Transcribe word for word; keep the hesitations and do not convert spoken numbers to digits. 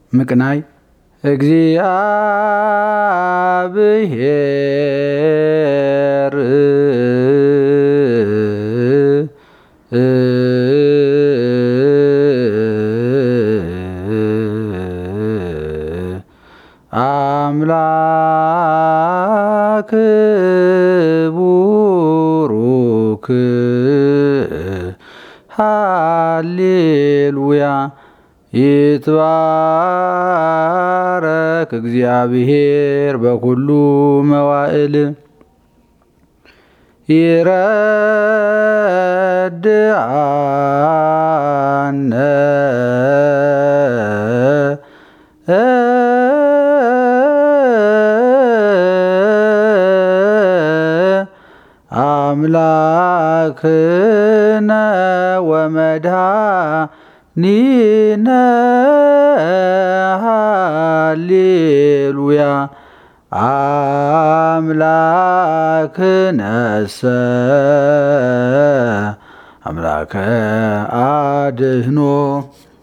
ምቅናይ እግዚአብሔር አምላክ ቡሩክ ሃሌሉያ ይትባረክ እግዚአብሔር በኩሉ መዋዕል ይረድአነ አምላክነ ወመድኃኒነ ሃሌሉያ አምላክነሰ አምላከ አድኅኖ